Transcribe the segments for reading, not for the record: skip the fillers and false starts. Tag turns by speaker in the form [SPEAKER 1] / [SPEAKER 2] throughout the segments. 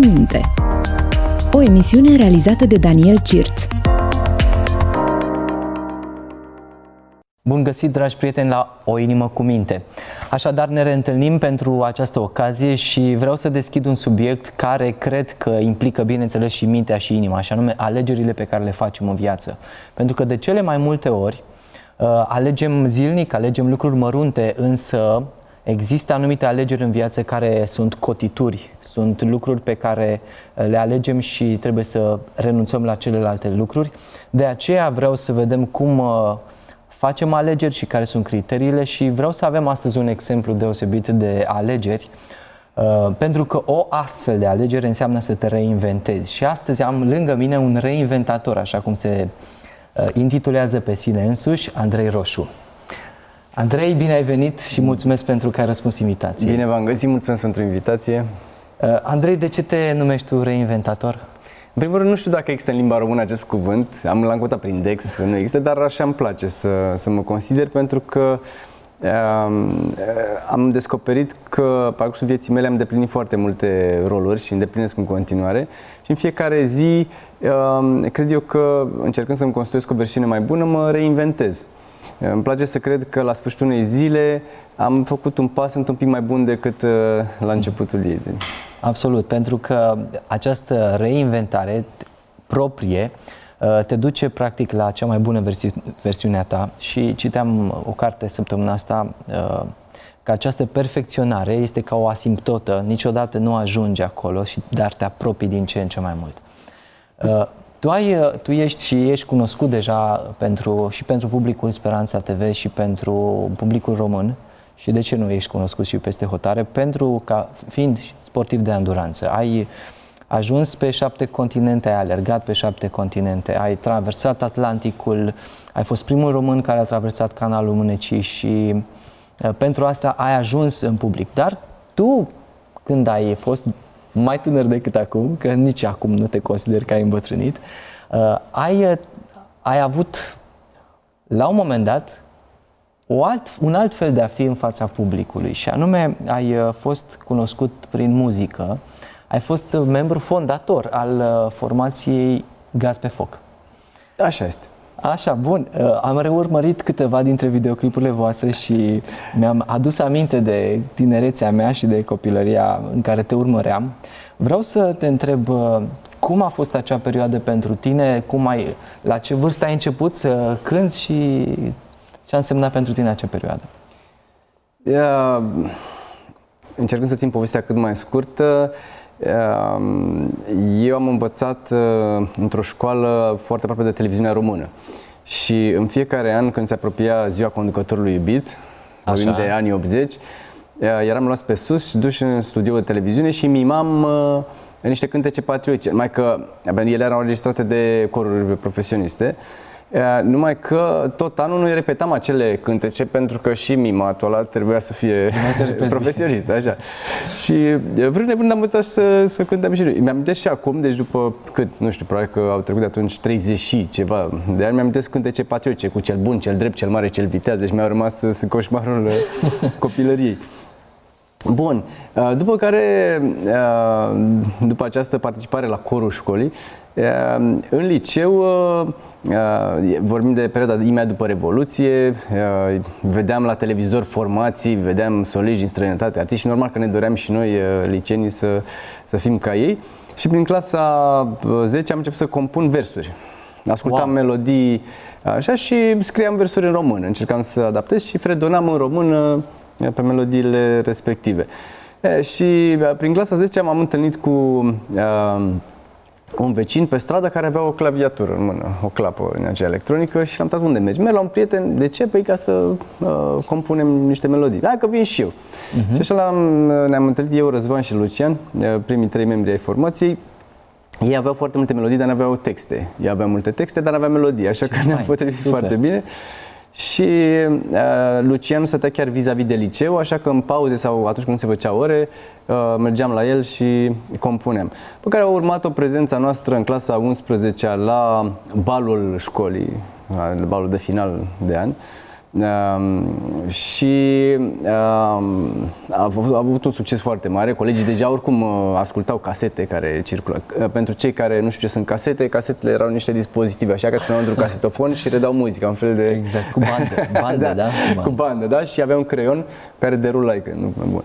[SPEAKER 1] Minte. O emisiune realizată de Daniel Cirț.
[SPEAKER 2] Bun găsit, dragi prieteni, la O inimă cu minte. Așadar, ne reîntâlnim pentru această ocazie și vreau să deschid un subiect care cred că implică, bineînțeles, și mintea și inima, și anume alegerile pe care le facem în viață. Pentru că de cele mai multe ori alegem zilnic, alegem lucruri mărunte, însă există anumite alegeri în viață care sunt cotituri, sunt lucruri pe care le alegem și trebuie să renunțăm la celelalte lucruri. De aceea vreau să vedem cum facem alegeri și care sunt criteriile și vreau să avem astăzi un exemplu deosebit de alegeri, pentru că o astfel de alegere înseamnă să te reinventezi. Și astăzi am lângă mine un reinventator, așa cum se intitulează pe sine însuși, Andrei Roșu. Andrei, bine ai venit și mulțumesc pentru că ai răspuns invitației.
[SPEAKER 3] Bine v-am găsit, mulțumesc pentru invitație. Andrei,
[SPEAKER 2] de ce te numești tu reinventator?
[SPEAKER 3] În primul rând, nu știu dacă există în limba română acest cuvânt, l-am căutat prin Dex, nu există, dar așa îmi place să mă consider, pentru că am descoperit că pe parcursul vieții mele am îndeplinit foarte multe roluri și îndeplinesc în continuare și în fiecare zi cred eu că, încercând să-mi construiesc o versiune mai bună, mă reinventez. Îmi place să cred că la sfârșitul unei zile am făcut un pas un pic mai bun decât la începutul ei.
[SPEAKER 2] Absolut, pentru că această reinventare proprie te duce practic la cea mai bună versiune a ta și citeam o carte săptămâna asta că această perfecționare este ca o asimptotă, niciodată nu ajungi acolo, dar te apropii din ce în ce mai mult. Tu ești cunoscut deja și pentru publicul Speranța TV și pentru publicul român și de ce nu ești cunoscut și peste hotare? Pentru că, fiind sportiv de anduranță, ai ajuns pe 7 continente, ai alergat pe 7 continente, ai traversat Atlanticul, ai fost primul român care a traversat canalul Mânecii și pentru asta ai ajuns în public. Dar tu, când ai fost mai tânăr decât acum, că nici acum nu te consideri că ai îmbătrânit, ai avut, la un moment dat, un alt fel de a fi în fața publicului și anume ai fost cunoscut prin muzică, ai fost membru fondator al formației Gaz pe Foc.
[SPEAKER 3] Așa este.
[SPEAKER 2] Așa, bun. Am reurmărit câteva dintre videoclipurile voastre și mi-am adus aminte de tinerețea mea și de copilăria în care te urmăream. Vreau să te întreb cum a fost acea perioadă pentru tine, la ce vârstă ai început să cânți și ce a însemnat pentru tine acea perioadă?
[SPEAKER 3] Încercând să țin povestea cât mai scurtă, eu am învățat într-o școală foarte aproape de televiziunea română și în fiecare an, când se apropia ziua conducătorului iubit, vorbim de anii 80, eram luați pe sus și duși în studio de televiziune și mimam niște cântece patriotice, numai că ele erau înregistrate de coruri profesioniste. Numai că tot anul noi repetam acele cântece pentru că și mimatul ăla trebuia să fie profesionist, așa. Și vrând nevrând am învățat să cântăm și noi. Mi-am amintesc și acum, deci după cât, nu știu, probabil că au trecut de atunci 30 și ceva de ani, mi-am amintesc cântece patriotice cu cel bun, cel drept, cel mare, cel viteaz, deci mi-au rămas coșmarul copilăriei. Bun, după care, după această participare la corul școlii, în liceu, vorbim de perioada imediat după Revoluție, vedeam la televizor formații, vedeam soliști din străinătate, artiști, normal că ne doream și noi, liceenii, să fim ca ei. Și prin clasa 10 am început să compun versuri. Ascultam melodii așa și scriam versuri în română, încercam să adaptez și fredonam în română pe melodiile respective. Și prin clasa 10 m-am întâlnit cu un vecin pe stradă care avea o claviatură în mână, o clapă în aceea electronică și l-am întrebat unde mergi. Merg la un prieten, de ce? Păi ca să compunem niște melodii. Hai că vin și eu. Și așa ne-am întâlnit eu, Răzvan și Lucian, primii 3 membri ai formației. Ei aveau foarte multe melodii, dar nu aveau texte. Eu aveam multe texte, dar nu aveam melodii, așa că ne-am potrivit foarte bine. Și Lucian stătea chiar vis-a-vis de liceu, așa că în pauze sau atunci când se făcea ore, mergeam la el și compuneam. Pe care a urmat o prezența noastră în clasa 11-a la balul școlii, balul de final de an, Și a avut un succes foarte mare. Colegii deja oricum ascultau casete care circulă. Pentru cei care nu știu ce sunt casete, casetele erau niște dispozitive, așa că spuneau într-un casetofon și redau muzica, un fel de...
[SPEAKER 2] Exact, cu bandă, da?
[SPEAKER 3] Cu bandă, da? Și avea un creion care derulai, că nu bun.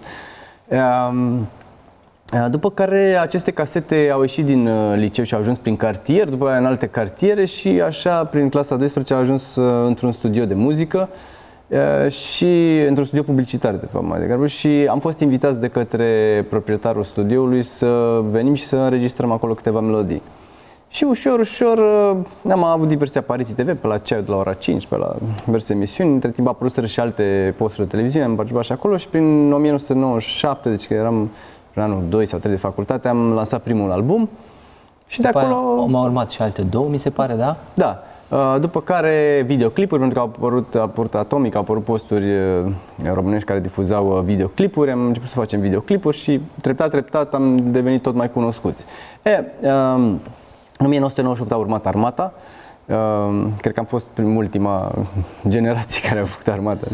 [SPEAKER 3] După care aceste casete au ieșit din liceu și au ajuns prin cartier, după aia în alte cartiere și așa prin clasa 12 au ajuns într-un studio de muzică și într-un studio publicitar, de fapt, mai degrabă, și am fost invitați de către proprietarul studioului să venim și să înregistrăm acolo câteva melodii. Și ușor, ușor am avut diverse apariții TV, pe la CEA de la ora 5, pe la diverse emisiuni. Între timp apăruseră și alte posturi de televiziune, am participat și acolo și prin 1997, deci că eram în anul 2 sau 3 de facultate, am lansat primul album și de acolo...
[SPEAKER 2] Au urmat și alte două, mi se pare, da?
[SPEAKER 3] Da. După care videoclipuri, pentru că a apărut Atomic, au apărut posturi românești care difuzau videoclipuri, am început să facem videoclipuri și treptat, treptat am devenit tot mai cunoscuți. În 1998 a urmat Armata, cred că am fost ultima generație care a făcut Armata.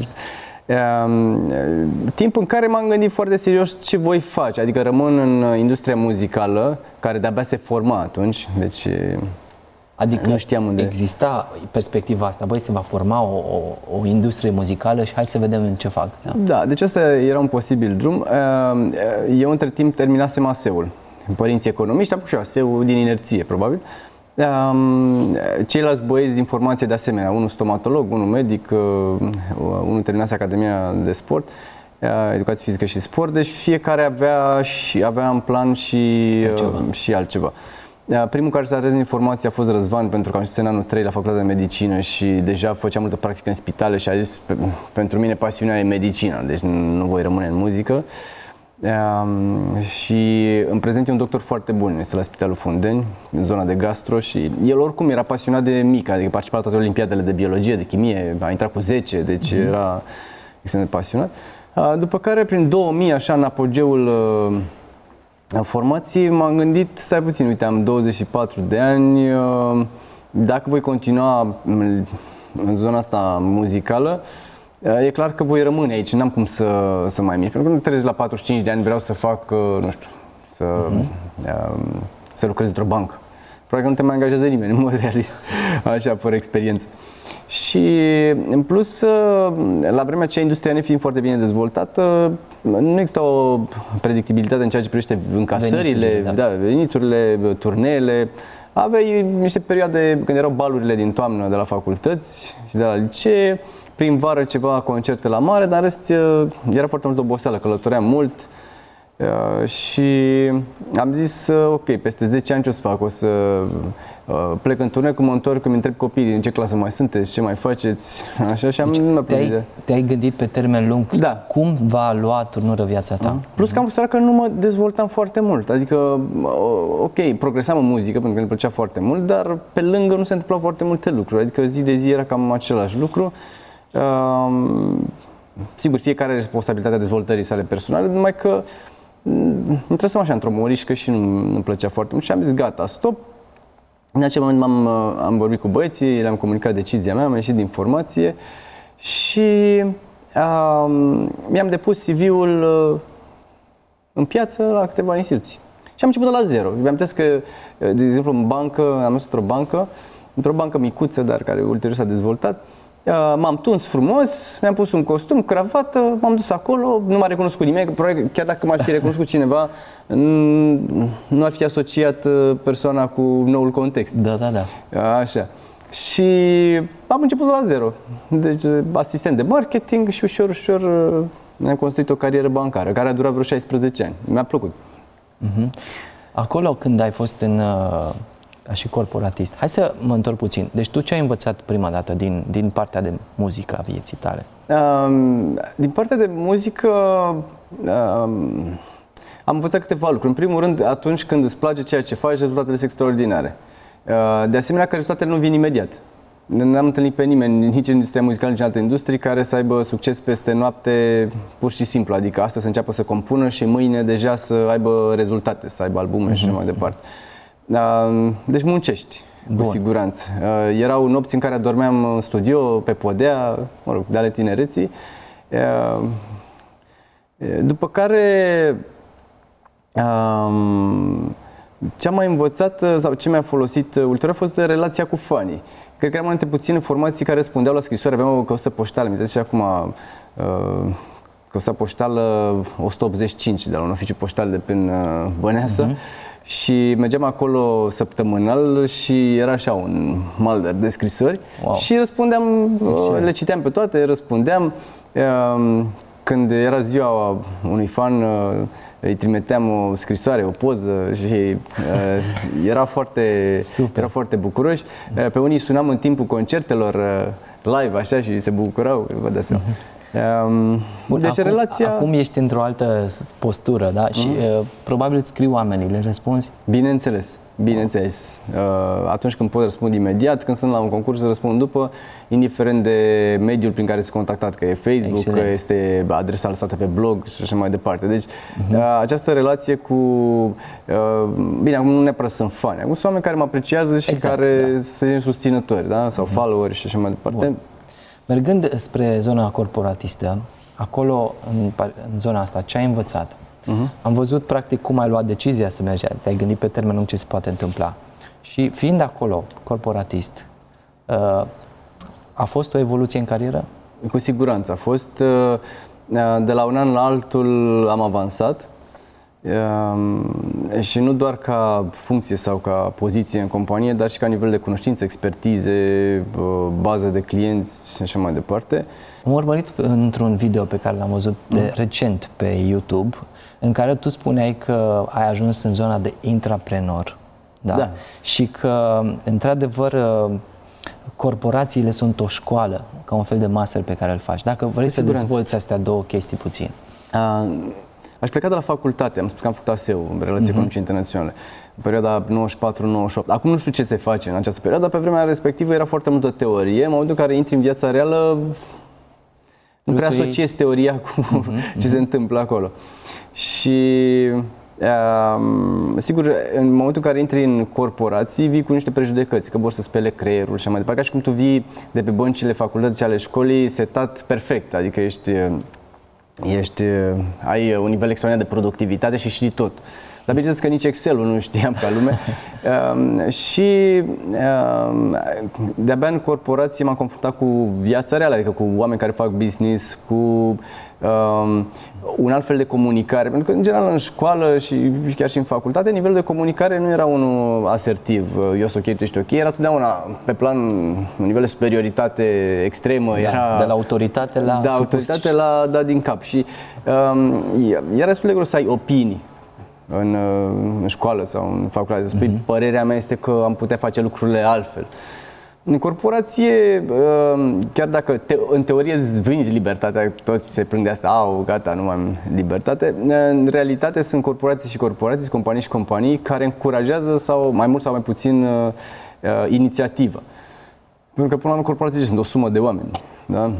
[SPEAKER 3] Timp în care m-am gândit foarte serios ce voi face, adică rămân în industria muzicală, care de-abia se forma atunci, deci
[SPEAKER 2] adică
[SPEAKER 3] nu știam unde.
[SPEAKER 2] Exista perspectiva asta, băi, se va forma o industrie muzicală și hai să vedem ce fac.
[SPEAKER 3] Da, deci asta era un posibil drum. Eu între timp terminasem ASE-ul. Părinții economiști, am pus și ASE-ul din inerție, probabil. Ceilalți băieți din formație de asemenea, unul stomatolog, unul medic, unul terminase Academia de Sport, Educație Fizică și Sport, deci fiecare avea în plan și altceva. Primul care s-a trezit în formație a fost Răzvan, pentru că am în anul 3 la Facultatea de Medicină și deja făcea multă practică în spitale și a zis, pentru mine pasiunea e medicina, deci nu voi rămâne în muzică. Și în prezent e un doctor foarte bun, este la Spitalul Fundeni, în zona de gastro și el oricum era pasionat de mic, adică participa la toate olimpiadele de biologie, de chimie, a intrat cu 10, deci era extrem de pasionat. După care, prin 2000, așa, în apogeul formației, m-am gândit, stai puțin, uite, am 24 de ani, dacă voi continua în zona asta muzicală, e clar că voi rămâne aici, n-am cum să mai mișc. Pentru că nu trezesc la 45 de ani, vreau să fac, nu știu, să lucrez într-o bancă. Probabil că nu te mai angajează nimeni, în mod realist, așa, fără experiență. Și, în plus, la vremea aceea, industria nefiind foarte bine dezvoltată, nu există o predictibilitate în ceea ce privește încasările, veniturile, turneele. Aveai niște perioade când erau balurile din toamnă de la facultăți și de la licee, prin vară ceva concerte la mare, dar în rest era foarte mult oboseală, călătoream mult și am zis, ok, peste 10 ani ce o să fac? O să plec în turnee, când mă întorc, îmi întreb copiii în ce clasă mai sunteți, ce mai faceți, așa, și
[SPEAKER 2] te-ai gândit pe termen lung,
[SPEAKER 3] da.
[SPEAKER 2] Cum va lua turnură viața ta?
[SPEAKER 3] Plus că am considerat că nu mă dezvoltam foarte mult, adică, ok, progresam în muzică pentru că îmi plăcea foarte mult, dar pe lângă nu se întâmplau foarte multe lucruri, adică zi de zi era cam același lucru. Sigur, fiecare are responsabilitatea dezvoltării sale personale, numai că intrasem așa într-o morișcă și nu-mi plăcea foarte mult și am zis gata, stop. În acel moment am vorbit cu băieții, le-am comunicat decizia mea, am ieșit din formație și mi-am depus CV-ul în piață la câteva instituții. Și am început de la zero. Mi-am zis că, de exemplu, în bancă, am mers într-o bancă micuță, dar care ulterior s-a dezvoltat. M-am tuns frumos, mi-am pus un costum, cravată, m-am dus acolo, nu m-a recunoscut nimeni, probabil chiar dacă m-ar fi recunoscut cineva, nu ar fi asociat persoana cu noul context.
[SPEAKER 2] Da.
[SPEAKER 3] Așa. Și am început de la zero. Deci asistent de marketing și ușor, ușor mi-am construit o carieră bancară, care a durat vreo 16 ani. Mi-a plăcut.
[SPEAKER 2] Acolo când ai fost ca și corporatist. Hai să mă întorc puțin. Deci tu ce ai învățat prima dată din partea de muzică a vieții tale?
[SPEAKER 3] Din partea de muzică am învățat câteva lucruri. În primul rând, atunci când îți place ceea ce faci, rezultatele sunt extraordinare. De asemenea, că rezultatele nu vin imediat. N-am întâlnit pe nimeni, nici în industria muzicală, nici în alte industrii, care să aibă succes peste noapte pur și simplu. Adică astăzi să înceapă să compună și mâine deja să aibă rezultate, să aibă albume și așa mai departe. Deci muncești, cu siguranță. Erau nopți în care dormeam în studio, pe podea, mă rog, de ale tinereții. După care ce am mai învățat sau ce mi-a folosit ulterior a fost relația cu fanii. Cred că eram multe puține informații care răspundeau la scrisoare. Aveam o căsuță poștală, mi-am și acum căsuța poștală 185 de la un oficiu poștal de prin Băneasa. Și mergeam acolo săptămânal și era așa un malder de scrisori. Și răspundeam, le citeam pe toate, răspundeam. Când era ziua unui fan, îi trimiteam o scrisoare, o poză și era foarte bucuroși. Pe unii sunam în timpul concertelor live așa și se bucurau, vă dați seama.
[SPEAKER 2] Bun,
[SPEAKER 3] deci
[SPEAKER 2] acum ești într-o altă postură, da? Și probabil îți scriu oamenii, le răspunzi?
[SPEAKER 3] Bineînțeles. Atunci când pot răspund imediat, când sunt la un concurs răspund după, indiferent de mediul prin care sunt contactat, că e Facebook, Excelent. Că este adresa lăsată pe blog și așa mai departe. Deci această relație cu, bine, acum nu neapărat sunt fani, acum sunt oameni care mă apreciază și care sunt susținători, da? Sau followeri și așa mai departe.
[SPEAKER 2] Bun. Mergând spre zona corporatistă, acolo, în zona asta, ce ai învățat? Am văzut, practic, cum ai luat decizia să mergi, te-ai gândit pe termen lung ce se poate întâmpla. Și fiind acolo, corporatist, a fost o evoluție în carieră?
[SPEAKER 3] Cu siguranță a fost. De la un an la altul am avansat. Și nu doar ca funcție sau ca poziție în companie, dar și ca nivel de cunoștință, expertize, bază de clienți și așa mai departe.
[SPEAKER 2] Am urmărit într-un video pe care l-am văzut de recent pe YouTube, în care tu spuneai că ai ajuns în zona de intraprenor, da? Și că, într-adevăr, corporațiile sunt o școală, ca un fel de master pe care îl faci. Dacă vrei să dezvolți astea două chestii puțin.
[SPEAKER 3] Aș pleca de la facultate, am spus că am făcut ASEU, în relații economice internaționale, în perioada 94-98. Acum nu știu ce se face în această perioadă, dar pe vremea respectivă era foarte multă teorie. În momentul în care intri în viața reală, nu prea asociezi teoria cu ce se întâmplă acolo. Și sigur, în momentul în care intri în corporații, vii cu niște prejudecăți, că vor să spele creierul și mai departe, ca și cum tu vii de pe băncile facultății ale școlii setat perfect, adică ai un nivel extraordinar de productivitate și știi tot. Dar bineînțeles că nici Excel-ul nu știam ca lume. Și de-abia în corporație m-am confruntat cu viața reală, adică cu oameni care fac business, cu un alt fel de comunicare. Pentru că, în general, în școală și chiar și în facultate, nivelul de comunicare nu era unul asertiv. Eu sunt ok, tu ești ok. Era totdeauna pe plan, un nivel de superioritate extremă. Era,
[SPEAKER 2] de la autoritate la...
[SPEAKER 3] Da, autoritate la da din cap. Și era destul de greu să ai opinii în școală sau în facultate. Să spui, părerea mea este că am putea face lucrurile altfel. În corporație, chiar dacă în teorie îți vinzi libertatea, toți se plâng de asta, gata, nu mai am libertate, în realitate sunt corporații și corporații, companii și companii care încurajează sau mai mult sau mai puțin inițiativă. Pentru că până la urmă corporații sunt o sumă de oameni, da?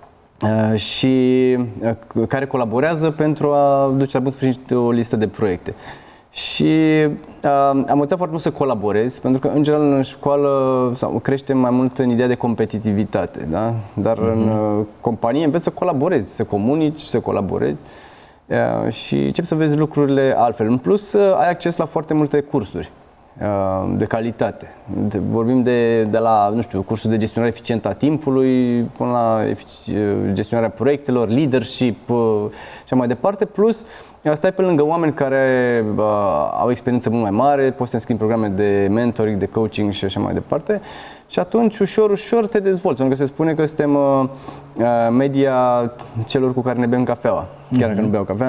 [SPEAKER 3] Și care colaborează pentru a duce la bun sfârșit o listă de proiecte. Și am învățat foarte mult să colaborez, pentru că în general în școală creștem mai mult în ideea de competitivitate, da? Dar în companie înveți să colaborezi, să comunici, să colaborezi și începi să vezi lucrurile altfel. În plus, ai acces la foarte multe cursuri de calitate. Vorbim de la, nu știu, cursul de gestionare eficientă a timpului până la gestionarea proiectelor, leadership și mai departe, plus stai pe lângă oameni care au experiență mult mai mare, poți să te înscrii în programe de mentoring, de coaching și așa mai departe și atunci ușor te dezvolți, pentru că se spune că suntem media celor cu care ne bem cafeaua, chiar dacă nu beau cafea.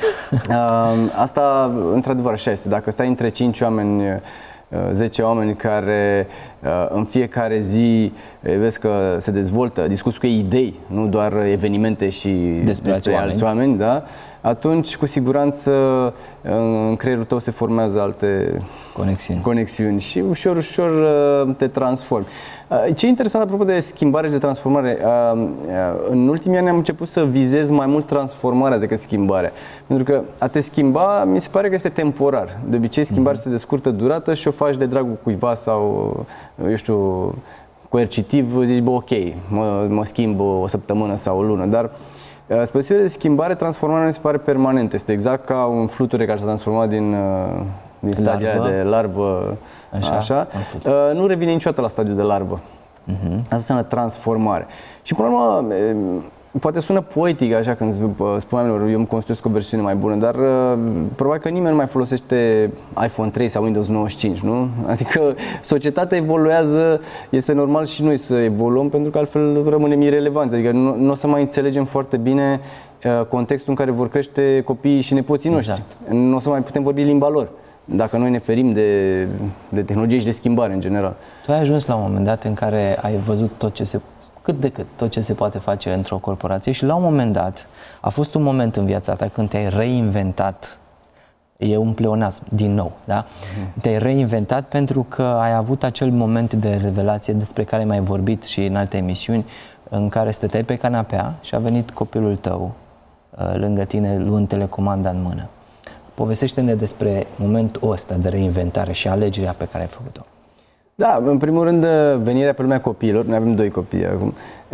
[SPEAKER 3] Asta, într-adevăr, așa este. Dacă stai între 5 oameni, 10 oameni care în fiecare zi vezi că se dezvoltă, discuți cu ei idei, nu doar evenimente și despre alți oameni, da? atunci cu siguranță în creierul tău se formează alte conexiuni și ușor, ușor te transformi. Ce e interesant apropo de schimbare și de transformare, în ultimii ani am început să vizez mai mult transformarea decât schimbarea. Pentru că a te schimba mi se pare că este temporar. De obicei schimbarea este de scurtă durată și o faci de dragul cuiva sau, eu știu, coercitiv, zici, bă, ok, mă schimb o săptămână sau o lună, dar spre deosebire de schimbare, transformarea mi se pare permanentă. Este exact ca un fluture care s-a transformat din stadiul de larvă, așa. Nu revine niciodată la stadiul de larvă. Asta înseamnă transformare. Și până la urmă, poate sună poetic așa când spun oamenilor, eu îmi construiesc o versiune mai bună, dar probabil că nimeni nu mai folosește iPhone 3 sau Windows 95, nu? Adică societatea evoluează, este normal și noi să evoluăm, pentru că altfel rămânem irelevanți. Adică nu o să mai înțelegem foarte bine contextul în care vor crește copiii și nepoții noștri. Nu o să mai putem vorbi limba lor, dacă noi ne ferim de tehnologie și de schimbare în general.
[SPEAKER 2] Tu ai ajuns la un moment dat în care ai văzut cât de cât tot ce se poate face într-o corporație și la un moment dat a fost un moment în viața ta când te-ai reinventat. E un pleonasm, din nou, da? Te-ai reinventat pentru că ai avut acel moment de revelație despre care mi-ai vorbit și în alte emisiuni, în care stăteai pe canapea și a venit copilul tău lângă tine luând telecomanda în mână. Povestește-ne despre momentul ăsta de reinventare și alegerea pe care ai făcut-o.
[SPEAKER 3] Da, în primul rând, venirea pe lumea copiilor, noi avem 2 copii acum,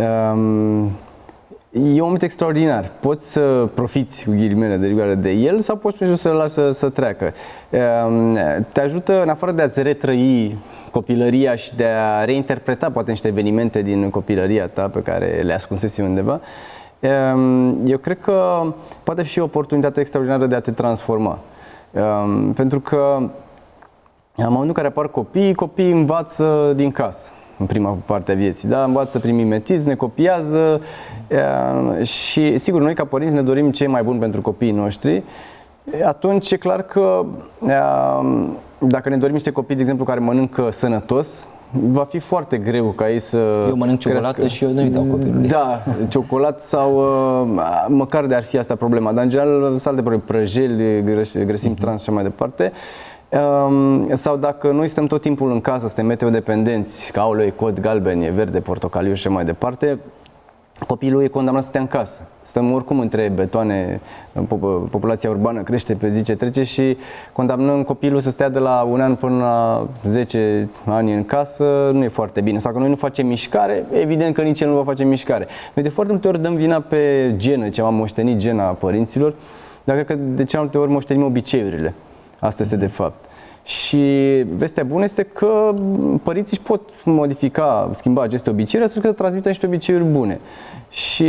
[SPEAKER 3] e un moment extraordinar. Poți să profiți cu ghilimele de rigoare de el sau poți să-l lași să treacă. Te ajută, în afară de a-ți retrăi copilăria și de a reinterpreta poate niște evenimente din copilăria ta pe care le ascunsesi undeva, eu cred că poate fi și o oportunitate extraordinară de a te transforma. Pentru că în momentul în care apar copiii învață din casă, în prima parte a vieții, da? Învață prin mimetism, ne copiază și sigur, noi ca părinți ne dorim ce e mai bun pentru copiii noștri. Atunci e clar că dacă ne dorim niște copii, de exemplu, care mănâncă sănătos, va fi foarte greu ca ei să
[SPEAKER 2] Eu mănânc ciocolată crească. Și eu nu-i dau copilului.
[SPEAKER 3] Da, ciocolată sau măcar de ar fi asta problema, dar în general sunt alte probleme, prăjeli, grăsimi trans și așa mai departe. Sau dacă noi stăm tot timpul în casă, suntem meteo-dependenți, că aoleu, e cod galben, e verde, portocaliu și așa mai departe, copilul e condamnat să stea în casă. Stăm oricum între betoane, populația urbană crește pe zi ce trece și condamnăm copilul să stea de la 1 an până la 10 ani în casă, nu e foarte bine. Sau că noi nu facem mișcare, evident că nici el nu va face mișcare. Noi de foarte multe ori dăm vina pe genă, ce am moștenit gena părinților, dar cred că de cea multe ori moștenim obiceiurile. Asta este de fapt. Și vestea bună este că părinții își pot schimba aceste obiceiuri, astfel că să transmită niște obiceiuri bune. Și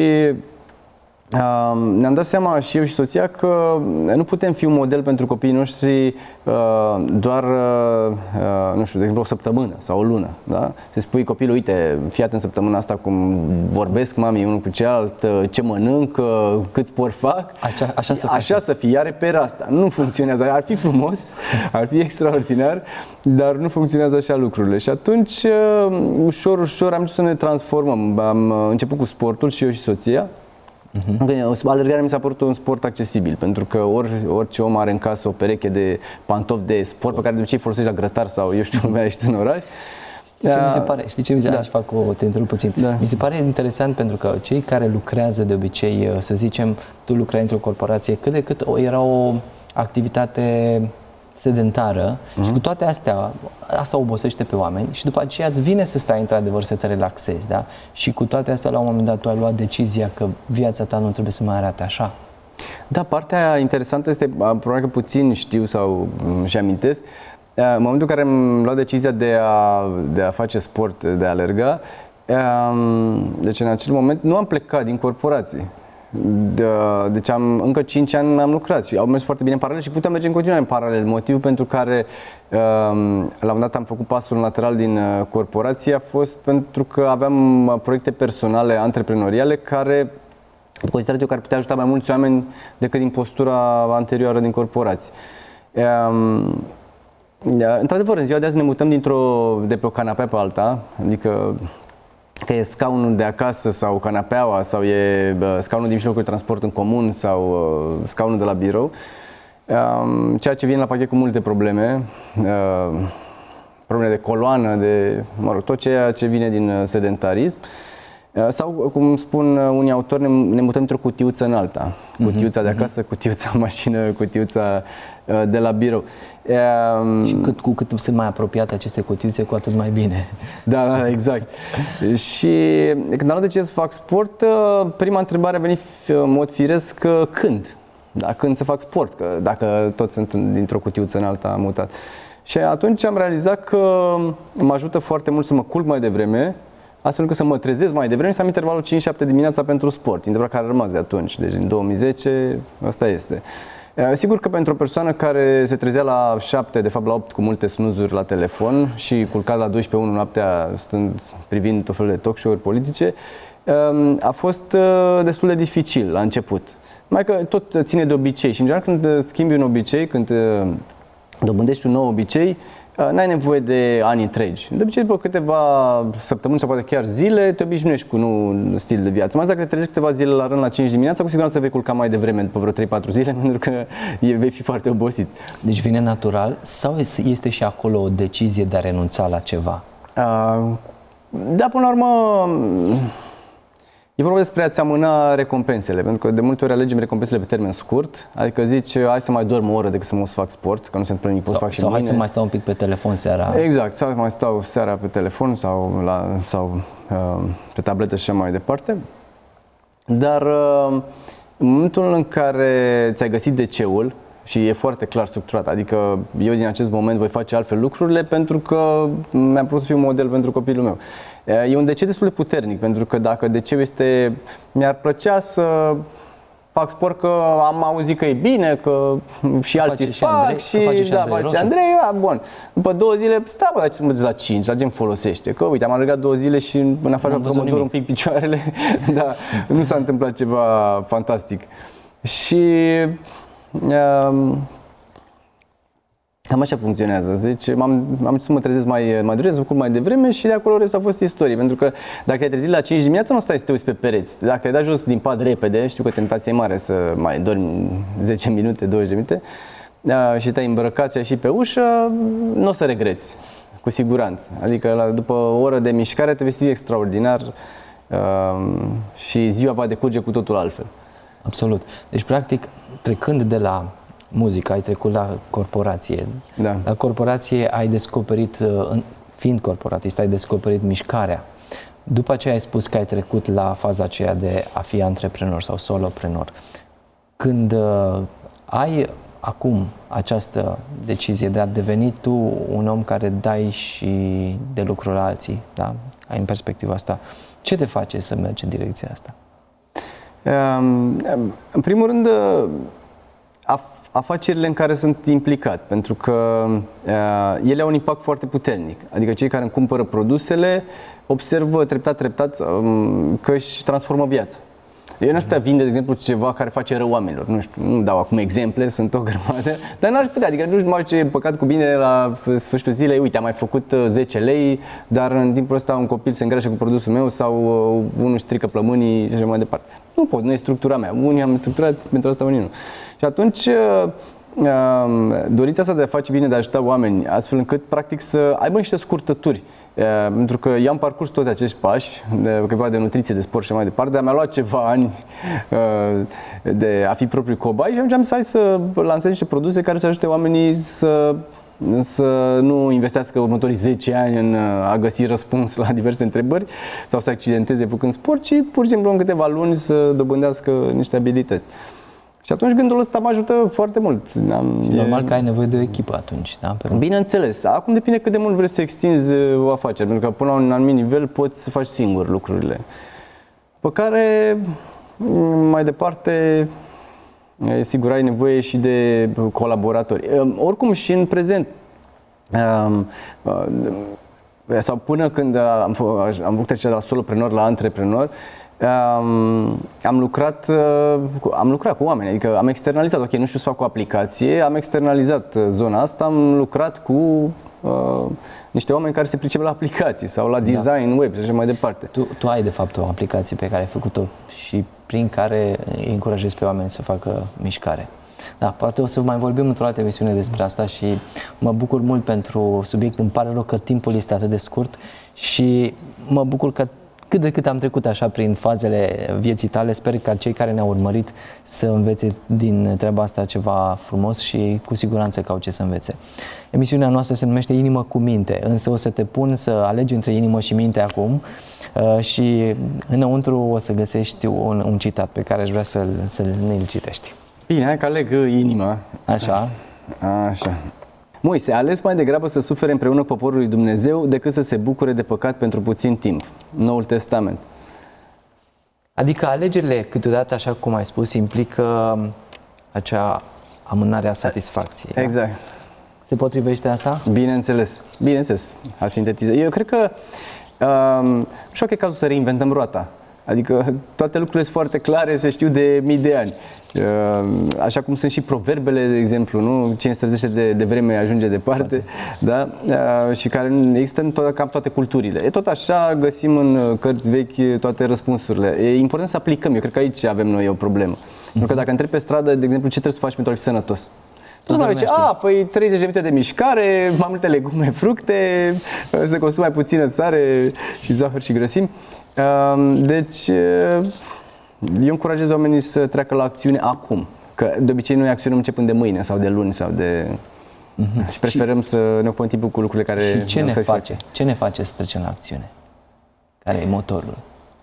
[SPEAKER 3] ne-am dat seama și eu și soția că nu putem fi un model pentru copiii noștri doar, nu știu, de exemplu o săptămână sau o lună. Da? Să spui copilul, uite, fii atent săptămâna asta cum vorbesc mami unul cu celălalt, ce mănânc, cât sport fac. Așa să fie, are pe asta. Nu funcționează. Ar fi frumos, ar fi extraordinar, dar nu funcționează așa lucrurile. Și atunci, ușor, ușor am început să ne transformăm. Am început cu sportul și eu și soția. Alergarea mi s-a părut un sport accesibil, pentru că orice om are în casă o pereche de pantofi de sport pe care de obicei folosești la grătar sau eu știu cum ești în oraș.
[SPEAKER 2] Știi ce mi se pare? Te întrerup puțin. Da. Mi se pare interesant pentru că cei care lucrează de obicei, să zicem, tu lucrai într-o corporație, cât de cât era o activitate sedentară și cu toate astea, asta obosește pe oameni și după aceea îți vine să stai într-adevăr să te relaxezi, da? Și cu toate astea la un moment dat tu ai luat decizia că viața ta nu trebuie să mai arate așa.
[SPEAKER 3] Da, partea interesantă este, probabil că puțin știu sau își amintesc, în momentul în care am luat decizia de a face sport, de a alerga, deci în acel moment nu am plecat din corporație. Deci încă 5 ani am lucrat și au mers foarte bine în paralel și puteam merge în continuare în paralel. Motivul pentru care la un moment dat am făcut pasul lateral din corporație a fost pentru că aveam proiecte personale, antreprenoriale, care considerat eu că ar putea ajuta mai mulți oameni decât din postura anterioară din corporație. Într-adevăr, în ziua de azi ne mutăm de pe o canapea pe alta, adică că e scaunul de acasă sau canapeaua sau e scaunul din mijlocul de transport în comun sau scaunul de la birou, ceea ce vine la pachet cu multe probleme, probleme de coloană, de, mă rog, tot ceea ce vine din sedentarism. Sau, cum spun unii autori, ne mutăm într-o cutiuță în alta. Cutiuța de acasă, cutiuța în mașină, cutiuța de la birou.
[SPEAKER 2] Și cu cât sunt mai apropiate aceste cutiuțe, cu atât mai bine.
[SPEAKER 3] Da, exact. Și când am luat decizia să fac sport, prima întrebare a venit în mod firesc, când? Da, când să fac sport? Că dacă toți sunt dintr-o cutiuță în alta mutat. Și atunci am realizat că mă ajută foarte mult să mă culc mai devreme, astfel încât să mă trezesc mai devreme și să am intervalul 5-7 dimineața pentru sport, interval care a rămas de atunci, deci în 2010, asta este. Sigur că pentru o persoană care se trezea la 7, de fapt la 8 cu multe snuzuri la telefon și culcat la 12-1 noaptea stând privind tot felul de talk show-uri politice, a fost destul de dificil la început. Mai că tot ține de obicei și în general când schimbi un obicei, când dobândești un nou obicei, n-ai nevoie de ani întregi. De obicei, după câteva săptămâni sau poate chiar zile, te obișnuiești cu un stil de viață. Mai dacă te trezești câteva zile la rând la 5 dimineața, cu siguranță vei culca mai devreme, după vreo 3-4 zile, pentru că vei fi foarte obosit.
[SPEAKER 2] Deci vine natural sau este și acolo o decizie de a renunța la ceva?
[SPEAKER 3] Da, până la urmă, e vorba despre a-ți amâna recompensele, pentru că de multe ori alegem recompensele pe termen scurt, adică zici, hai să mai dorm o oră decât să mă fac sport, că nu se întâmplă nimic, pot să fac și mâine.
[SPEAKER 2] Sau hai să mai stau un pic pe telefon seara.
[SPEAKER 3] Exact, sau mai stau seara pe telefon sau pe tabletă și așa mai departe. Dar în momentul în care ți-ai găsit DC-ul și e foarte clar structurat, adică eu din acest moment voi face altfel lucrurile pentru că mi-am propus să fiu un model pentru copilul meu. E un DC destul de puternic, pentru că dacă DC-ul este, mi-ar plăcea să fac sport că am auzit că e bine, că și alții fac și da, face Andrei, bun. După 2 zile, stai bă, dar ce mă la 5, la ce îmi folosește? Că uite, am alergat 2 zile și în afară că mă dor un pic picioarele, da, nu s-a întâmplat ceva fantastic. Și cam așa funcționează. Deci am început să mă trezesc mai devreme, să mă culc mai devreme și de acolo restul a fost istorie. Pentru că dacă te-ai trezit la 5 dimineața, nu stai să te uiți pe pereți. Dacă te-ai dat jos din pat repede, știu că tentația e mare să mai dormi 10 minute, 20 de minute și te-ai îmbrăcat și ai ieșit pe ușă, nu o să regreți, cu siguranță. Adică după o oră de mișcare te vei simți extraordinar și ziua va decurge cu totul altfel.
[SPEAKER 2] Absolut. Deci, practic, trecând de la muzică, ai trecut la corporație.
[SPEAKER 3] Da.
[SPEAKER 2] La corporație ai descoperit, fiind corporatist, ai descoperit mișcarea. După aceea ai spus că ai trecut la faza aceea de a fi antreprenor sau soloprenor. Când ai acum această decizie de a deveni tu un om care dai și de lucru la alții, da? Ai în perspectiva asta, ce te face să mergi în direcția asta?
[SPEAKER 3] În primul rând, afacerile în care sunt implicat, pentru că ele au un impact foarte puternic. Adică cei care îmi cumpără produsele observă treptat că își transformă viața. Eu n-aș putea vinde, de exemplu, ceva care face rău oamenilor. Nu știu, nu dau acum exemple, sunt o grămadă, dar n-aș putea. Adică nu știu ce păcat cu bine la sfârșitul zilei. Uite, am mai făcut 10 lei, dar în timpul ăsta un copil se îngrașă cu produsul meu sau unul strică plămânii și așa mai departe. Nu pot, nu e structura mea. Unii am structurat pentru asta, unii nu. Și atunci dorința asta de a face bine, de a ajuta oameni, astfel încât practic să aibă niște scurtături. Pentru că eu am parcurs toți acești pași, că e vorba de nutriție, de sport și mai departe, dar mi-a luat ceva ani de a fi propriu cobai și atunci am zis hai să lansez niște produse care să ajute oamenii să nu investească următorii 10 ani în a găsi răspuns la diverse întrebări sau să accidenteze făcând sport, ci pur și simplu în câteva luni să dobândească niște abilități. Și atunci gândul ăsta mă ajută foarte mult.
[SPEAKER 2] Normal că ai nevoie de o echipă atunci, da?
[SPEAKER 3] Bineînțeles. Acum depinde cât de mult vrei să extinzi o afacere, pentru că până la un anumit nivel poți să faci singur lucrurile. Pe care, mai departe, sigur ai nevoie și de colaboratori. Oricum și în prezent, sau până când am făcut trecerea de la soloprenor la antreprenor, am lucrat cu oameni, adică am externalizat, ok, nu știu să fac o aplicație, am externalizat zona asta, am lucrat cu niște oameni care se pricep la aplicații sau la design web și așa mai departe.
[SPEAKER 2] Tu ai de fapt o aplicație pe care ai făcut-o și prin care îi încurajezi pe oameni să facă mișcare. Da, poate o să mai vorbim într-o altă emisiune despre asta și mă bucur mult pentru subiect. Îmi pare rău că timpul este atât de scurt și mă bucur că cât de cât am trecut așa prin fazele vieții tale. Sper ca cei care ne-au urmărit să învețe din treaba asta ceva frumos și cu siguranță că au ce să învețe. Emisiunea noastră se numește Inimă cu minte, însă o să te pun să alegi între inimă și minte acum și înăuntru o să găsești un citat pe care aș vrea să ne-l citești.
[SPEAKER 3] Bine, hai că aleg inima.
[SPEAKER 2] Așa.
[SPEAKER 3] Așa. Moise, a ales mai degrabă să sufere împreună poporul lui Dumnezeu decât să se bucure de păcat pentru puțin timp. Noul Testament.
[SPEAKER 2] Adică alegerile, câteodată, așa cum ai spus, implică acea amânare a satisfacției.
[SPEAKER 3] Exact.
[SPEAKER 2] Da? Se potrivește asta?
[SPEAKER 3] Bineînțeles. Bineînțeles. A sintetizat. Eu cred că nu știu că e cazul să reinventăm roata. Adică toate lucrurile sunt foarte clare, se știu de mii de ani. Așa cum sunt și proverbele, de exemplu, nu? Cine străzește de vreme ajunge departe, da? Și care există în cam toate culturile. E tot așa, găsim în cărți vechi toate răspunsurile. E important să aplicăm, eu cred că aici avem noi o problemă. Pentru că dacă întrebi pe stradă, de exemplu, ce trebuie să faci pentru a fi sănătos? Toată lumea zice, păi 30 de minute de mișcare, mai multe legume, fructe, se consumă mai puțină sare și zahăr și grăsimi. Deci, eu încurajez oamenii să treacă la acțiune acum. Că de obicei noi acționăm începând de mâine sau de luni sau de... Și preferăm să ne ocupăm timpul cu lucrurile care...
[SPEAKER 2] Și ce ne face? Ce ne face să trecem la acțiune? Care e motorul?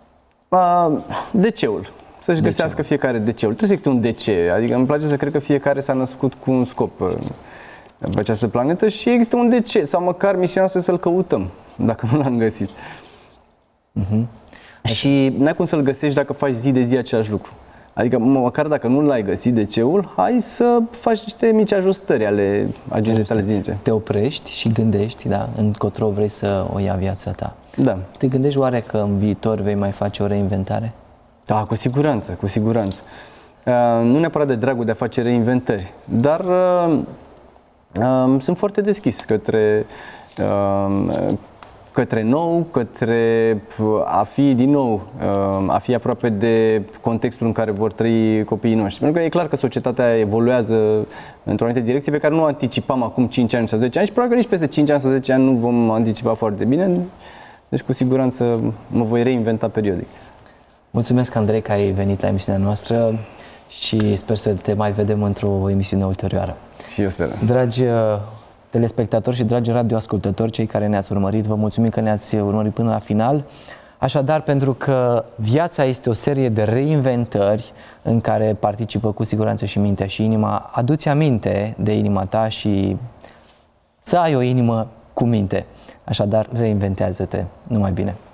[SPEAKER 3] DC-ul. Să-și găsească fiecare DC-ul. Trebuie să existe un DC. Adică îmi place să cred că fiecare s-a născut cu un scop pe această planetă și există un DC. Sau măcar misiunea noastră să-l căutăm, dacă nu l-am găsit. Și n-ai cum să-l găsești dacă faci zi de zi același lucru. Adică măcar dacă nu l-ai găsit DC-ul, hai să faci niște mici ajustări ale agendei tale zilnice.
[SPEAKER 2] Te oprești și gândești, da, încotro vrei să o ia viața ta.
[SPEAKER 3] Da.
[SPEAKER 2] Te gândești oare că în viitor vei mai face o reinventare?
[SPEAKER 3] Da, cu siguranță, cu siguranță. Nu neapărat de dragul de a face reinventări, dar sunt foarte deschis către nou, către a fi din nou, a fi aproape de contextul în care vor trăi copiii noștri. Pentru că e clar că societatea evoluează într-o anumită direcție pe care nu o anticipam acum 5 ani sau 10 ani și probabil că nici peste 5 ani sau 10 ani nu vom anticipa foarte bine. Deci cu siguranță mă voi reinventa periodic. Mulțumesc, Andrei, că ai venit la emisiunea noastră și sper să te mai vedem într-o emisiune ulterioară. Și eu sper. Dragi telespectatori și dragi radioascultători, cei care ne-ați urmărit, vă mulțumim că ne-ați urmărit până la final. Așadar, pentru că viața este o serie de reinventări în care participă cu siguranță și mintea și inima, adu-ți aminte de inima ta și să ai o inimă cu minte. Așadar, reinventează-te. Numai bine!